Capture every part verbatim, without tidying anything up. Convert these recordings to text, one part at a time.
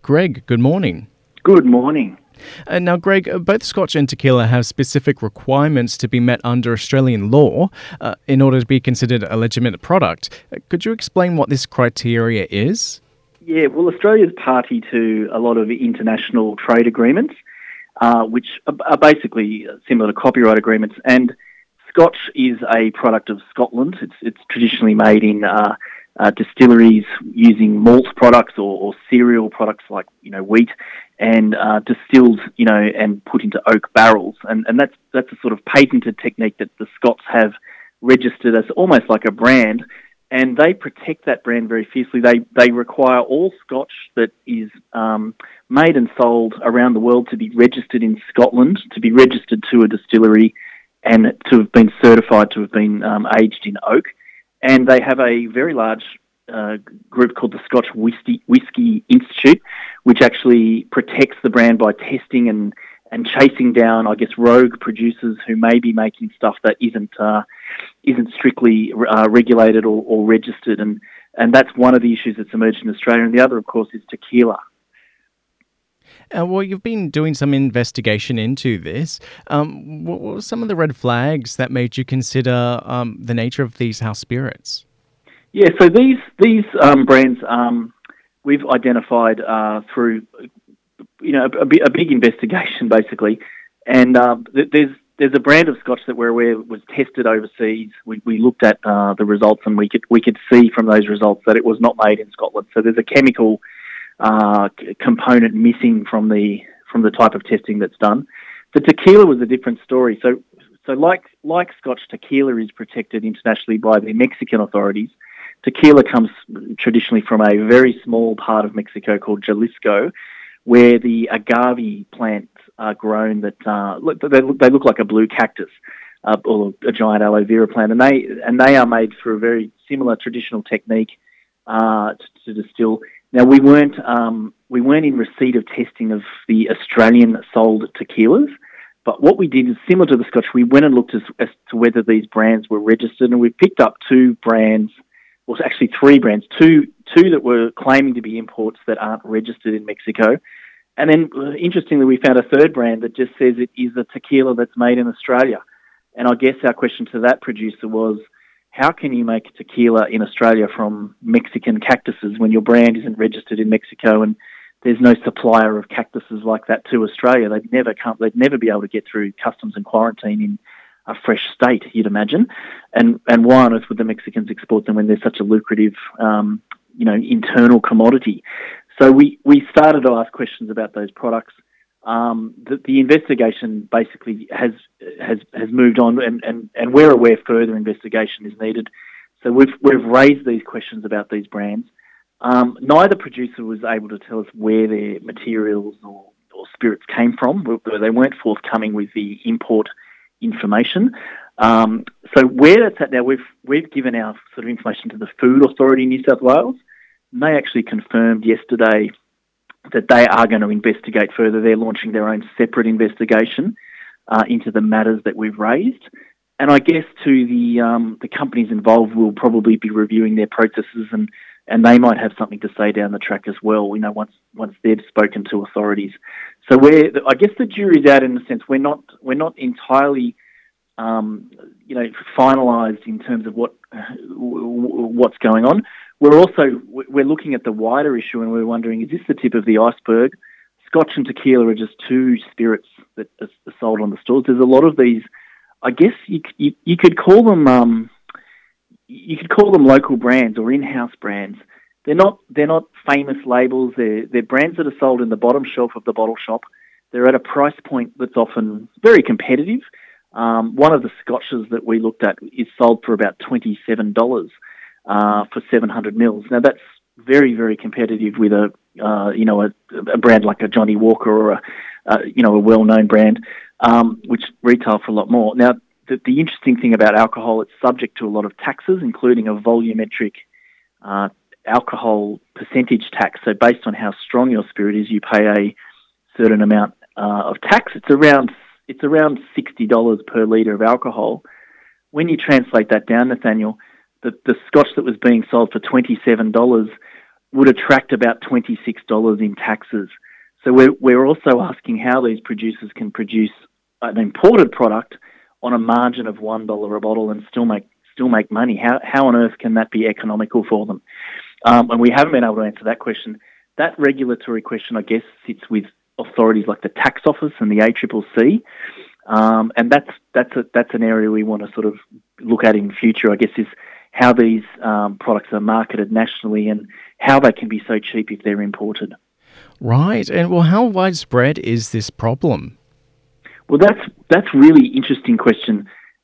Greg. Good morning. Good morning. Uh, now, Greg, uh, both Scotch and tequila have specific requirements to be met under Australian law uh, in order to be considered a legitimate product. Uh, could you explain what this criteria is? Yeah, well, Australia's party to a lot of international trade agreements, uh, which are, are basically similar to copyright agreements. And Scotch is a product of Scotland. It's it's traditionally made in uh, uh, distilleries using malt products or, or cereal products like you know wheat, and uh, distilled you know and put into oak barrels. And and that's that's a sort of patented technique that the Scots have registered as almost like a brand. And they protect that brand very fiercely. They they require all Scotch that is um, made and sold around the world to be registered in Scotland, to be registered to a distillery, and to have been certified to have been um, aged in oak. And they have a very large uh, group called the Scotch Whisky, Whisky Institute, which actually protects the brand by testing and and chasing down, I guess, rogue producers who may be making stuff that isn't uh, isn't strictly uh, regulated or, or registered, and and that's one of the issues that's emerged in Australia. And the other, of course, is tequila. Uh, well, you've been doing some investigation into this. Um, what were some of the red flags that made you consider um, the nature of these house spirits? Yeah, so these these um, brands um, we've identified uh, through. You know, a, a big investigation basically, and uh, there's there's a brand of Scotch that we're aware was tested overseas. We we looked at uh, the results, and we could we could see from those results that it was not made in Scotland. So there's a chemical uh, component missing from the from the type of testing that's done. The tequila was a different story. So so like like Scotch, tequila is protected internationally by the Mexican authorities. Tequila comes traditionally from a very small part of Mexico called Jalisco, where the agave plants are grown that uh, look, they, look, they look like a blue cactus uh, or a giant aloe vera plant, and they and they are made through a very similar traditional technique uh, to, to distill. Now we weren't um, we weren't in receipt of testing of the Australian sold tequilas, but what we did is similar to the Scotch. We went and looked as, as to whether these brands were registered, and we picked up two brands. Well, actually three brands, two two that were claiming to be imports that aren't registered in Mexico. And then, uh, interestingly, we found a third brand that just says it is a tequila that's made in Australia. And I guess our question to that producer was, how can you make tequila in Australia from Mexican cactuses when your brand isn't registered in Mexico and there's no supplier of cactuses like that to Australia? They'd never come, they'd never be able to get through customs and quarantine in a fresh state, you'd imagine. And and why on earth would the Mexicans export them when they're such a lucrative, um, you know, internal commodity? So we, we started to ask questions about those products. Um, the, the investigation basically has has has moved on, and, and, and we're aware further investigation is needed. So we've we've raised these questions about these brands. Um, neither producer was able to tell us where their materials or, or spirits came from. They weren't forthcoming with the import information. Um, so where that's at now, we've we've given our sort of information to the Food Authority in New South Wales. And they actually confirmed yesterday that they are going to investigate further. They're launching their own separate investigation uh, into the matters that we've raised. And I guess to the um, the companies involved will probably be reviewing their processes, and, and they might have something to say down the track as well, you know, once once they've spoken to authorities. So we're, I guess the jury's out in a sense. We're not we're not entirely um, you know finalised in terms of what what's going on. We're also we're looking at the wider issue, and we're wondering, is this the tip of the iceberg? Scotch and tequila are just two spirits that are sold on the stores. There's a lot of these. I guess you you, you could call them um, you could call them local brands or in-house brands. They're not they're not famous labels. They're they're brands that are sold in the bottom shelf of the bottle shop. They're at a price point that's often very competitive. Um, one of the scotches that we looked at is sold for about twenty-seven dollars. Uh, for seven hundred mils. Now that's very, very competitive with a, uh, you know, a, a brand like a Johnny Walker or a, uh, you know, a well-known brand, um, which retail for a lot more. Now, the, the interesting thing about alcohol, it's subject to a lot of taxes, including a volumetric uh, alcohol percentage tax. So based on how strong your spirit is, you pay a certain amount uh, of tax. It's around it's around sixty dollars per litre of alcohol. When you translate that down, Nathaniel, The, the scotch that was being sold for twenty-seven dollars would attract about twenty-six dollars in taxes. So we're, we're also asking how these producers can produce an imported product on a margin of one dollar a bottle and still make still make money. How how on earth can that be economical for them? Um, and we haven't been able to answer that question. That regulatory question, I guess, sits with authorities like the Tax Office and the A C C C, um, and that's that's a, that's an area we want to sort of look at in the future. I guess is how these um, products are marketed nationally and how they can be so cheap if they're imported. Right, and well, how widespread is this problem? Well, that's that's really interesting question.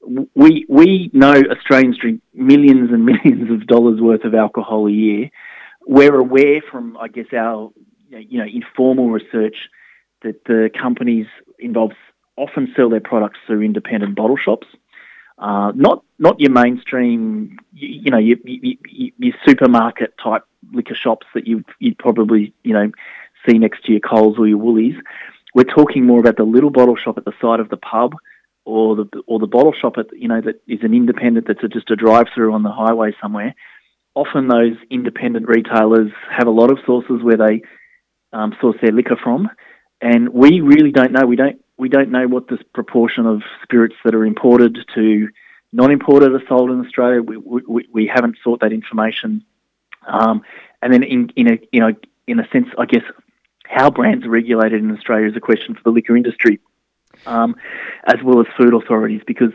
We we know Australians drink millions and millions of dollars worth of alcohol a year. We're aware from, I guess, our you know informal research that the companies involved often sell their products through independent bottle shops, uh, not not your mainstream, you, you know, your, your, your supermarket type liquor shops that you you'd probably you know see next to your Coles or your Woolies. We're talking more about the little bottle shop at the side of the pub, or the or the bottle shop at you know that is an independent that's a, just a drive through on the highway somewhere. Often those independent retailers have a lot of sources where they um, source their liquor from, and we really don't know. We don't we don't know what the proportion of spirits that are imported to non-imported are sold in Australia. We we, we haven't sought that information, um, and then in in a you know in a sense, I guess, how brands are regulated in Australia is a question for the liquor industry, um, as well as food authorities, because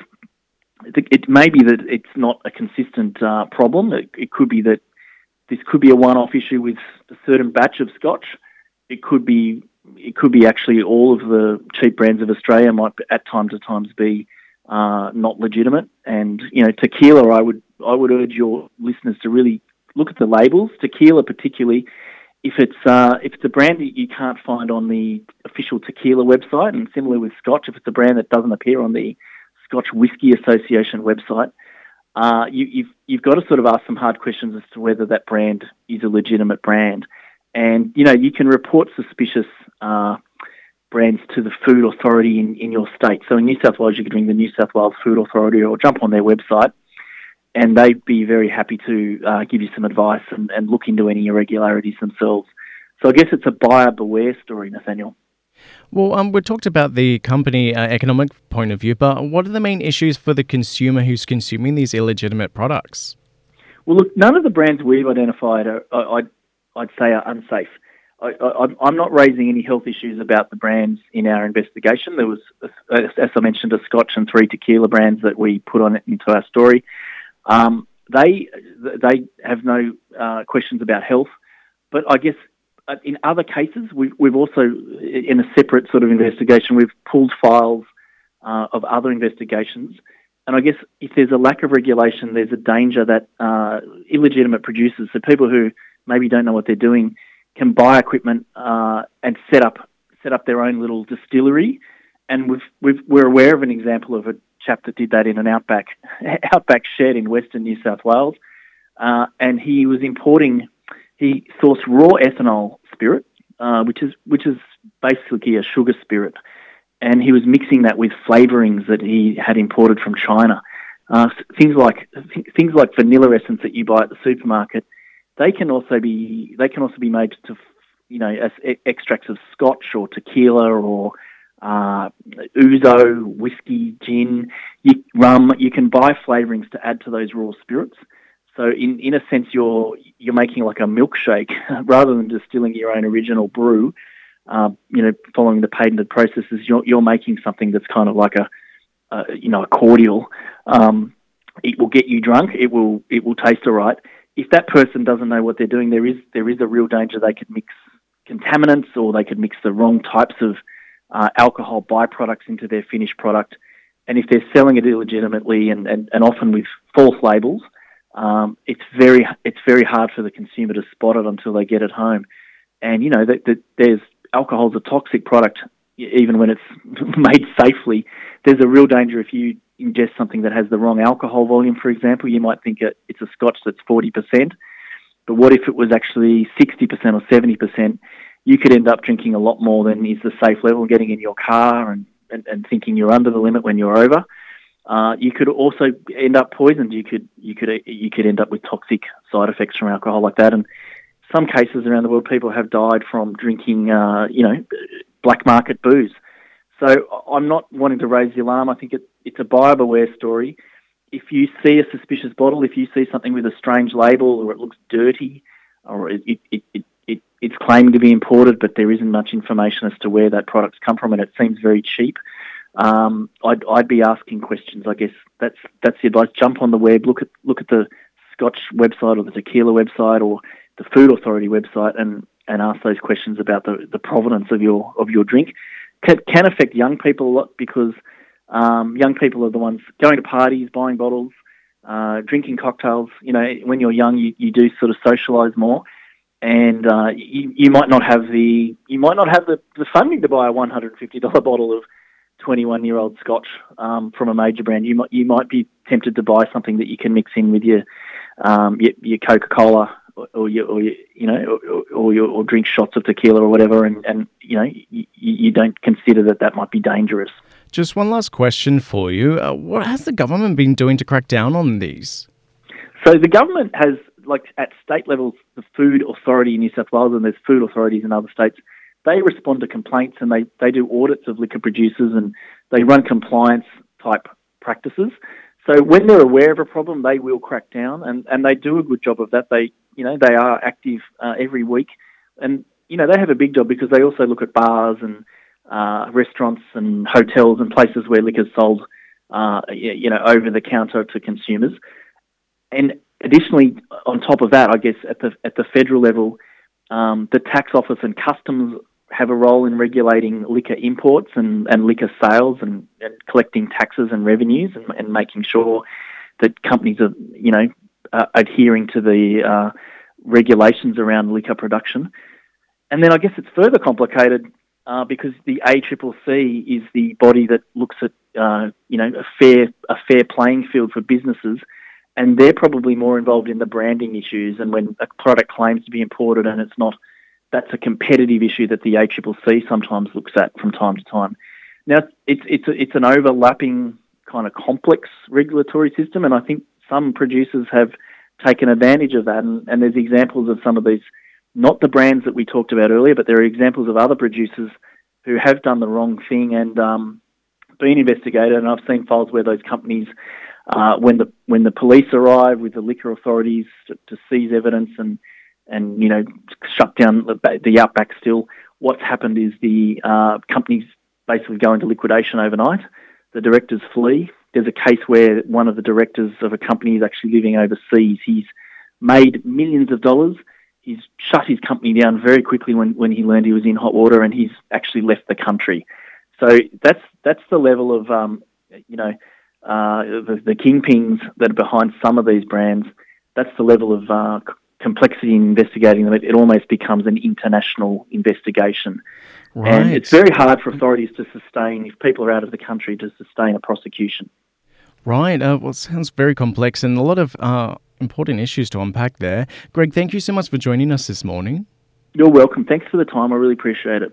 it, it may be that it's not a consistent uh, problem. It, it could be that this could be a one-off issue with a certain batch of Scotch. It could be it could be actually all of the cheap brands of Australia might at time to times be uh, not legitimate. And you know, tequila, I would I would urge your listeners to really look at the labels. Tequila, particularly. If it's uh, if it's a brand that you can't find on the official tequila website, and similar with Scotch, if it's a brand that doesn't appear on the Scotch Whisky Association website, uh, you, you've you've got to sort of ask some hard questions as to whether that brand is a legitimate brand. And you know, you can report suspicious uh, brands to the food authority in, in your state. So in New South Wales, you could ring the New South Wales Food Authority or jump on their website, and they'd be very happy to uh, give you some advice and, and look into any irregularities themselves. So I guess it's a buyer beware story, Nathaniel. Well, um, we talked about the company uh, economic point of view, but what are the main issues for the consumer who's consuming these illegitimate products? Well, look, none of the brands we've identified are, I'd, I'd say, are unsafe. I, I, I'm not raising any health issues about the brands in our investigation. There was, as I mentioned, a Scotch and three tequila brands that we put on it into our story. Um, they they have no uh, questions about health, but I guess in other cases we've we've also, in a separate sort of investigation, we've pulled files uh, of other investigations, and I guess if there's a lack of regulation, there's a danger that uh, illegitimate producers, so people who maybe don't know what they're doing, can buy equipment uh, and set up set up their own little distillery, and we've we've we're aware of an example of a chap that did that in an outback outback shed in Western New South Wales, uh, and he was importing. He sourced raw ethanol spirit, uh, which is which is basically a sugar spirit, and he was mixing that with flavourings that he had imported from China. Uh, things like things like vanilla essence that you buy at the supermarket, they can also be they can also be made to, you know, as extracts of Scotch or tequila or Uh, ouzo, whiskey, gin, you, rum. You can buy flavourings to add to those raw spirits. So in, in a sense, you're you're making like a milkshake rather than distilling your own original brew. Uh, you know, following the patented processes, you're you're making something that's kind of like a, a you know a cordial. Um, it will get you drunk. It will it will taste all right. If that person doesn't know what they're doing, there is there is a real danger they could mix contaminants, or they could mix the wrong types of Uh, alcohol byproducts into their finished product. And if they're selling it illegitimately and, and, and often with false labels, um, it's very it's very hard for the consumer to spot it until they get it home. And, you know, that, that there's alcohol's a toxic product even when it's made safely. There's a real danger if you ingest something that has the wrong alcohol volume, for example. You might think it, it's a Scotch that's forty percent, but what if it was actually sixty percent or seventy percent? You could end up drinking a lot more than is the safe level, getting in your car and, and, and thinking you're under the limit when you're over. Uh, you could also end up poisoned. You could you could you could end up with toxic side effects from alcohol like that. And some cases around the world, people have died from drinking, uh, you know, black market booze. So I'm not wanting to raise the alarm. I think it, it's a buyer beware story. If you see a suspicious bottle, if you see something with a strange label or it looks dirty or it, it, it, it, it it's claiming to be imported but there isn't much information as to where that product's come from and it seems very cheap, um, I'd, I'd be asking questions. I guess that's that's the advice. Jump on the web, look at look at the Scotch website or the tequila website or the Food Authority website and, and ask those questions about the, the provenance of your of your drink. Can, can affect young people a lot because um, young people are the ones going to parties, buying bottles, uh, drinking cocktails. You know, when you're young, you, you do sort of socialise more, and uh, you, you might not have the you might not have the, the funding to buy a one hundred fifty dollars bottle of twenty-one year old Scotch um, from a major brand. You might you might be tempted to buy something that you can mix in with your um, your, your Coca-Cola. Or, or you, or you, you know, or, or, you, or drink shots of tequila or whatever, and, and you know, you, you don't consider that that might be dangerous. Just one last question for you: uh, what has the government been doing to crack down on these? So the government has, like at state levels, the Food Authority in New South Wales, and there's food authorities in other states. They respond to complaints and they, they do audits of liquor producers and they run compliance type practices. So when they're aware of a problem, they will crack down, and, and they do a good job of that. They, you know, they are active uh, every week, and you know they have a big job because they also look at bars and uh, restaurants and hotels and places where liquor's sold, uh, you know, over the counter to consumers. And additionally, on top of that, I guess at the at the federal level, um, the tax office and customs have a role in regulating liquor imports and, and liquor sales and, and collecting taxes and revenues and, and making sure that companies are, you know, uh, adhering to the uh, regulations around liquor production. And then I guess it's further complicated uh, because the A C C C is the body that looks at, uh, you know, a fair a fair playing field for businesses, and they're probably more involved in the branding issues and when a product claims to be imported and it's not. That's a competitive issue that the A C C C sometimes looks at from time to time. Now, it's it's a, it's an overlapping kind of complex regulatory system, and I think some producers have taken advantage of that. And, and there's examples of some of these, not the brands that we talked about earlier, but there are examples of other producers who have done the wrong thing and um, been investigated. And I've seen files where those companies, uh, when the when the police arrive with the liquor authorities to, to seize evidence and and, you know, shut down the, the Outback still, what's happened is the uh, companies basically go into liquidation overnight. The directors flee. There's a case where one of the directors of a company is actually living overseas. He's made millions of dollars. He's shut his company down very quickly when, when he learned he was in hot water, and he's actually left the country. So that's that's the level of, um, you know, uh, the, the kingpins that are behind some of these brands. That's the level of uh, complexity in investigating them. It, it almost becomes an international investigation. Right. And it's very hard for authorities to sustain, if people are out of the country, to sustain a prosecution. Right. Uh, well, it sounds very complex and a lot of uh, important issues to unpack there. Greg, thank you so much for joining us this morning. You're welcome. Thanks for the time. I really appreciate it.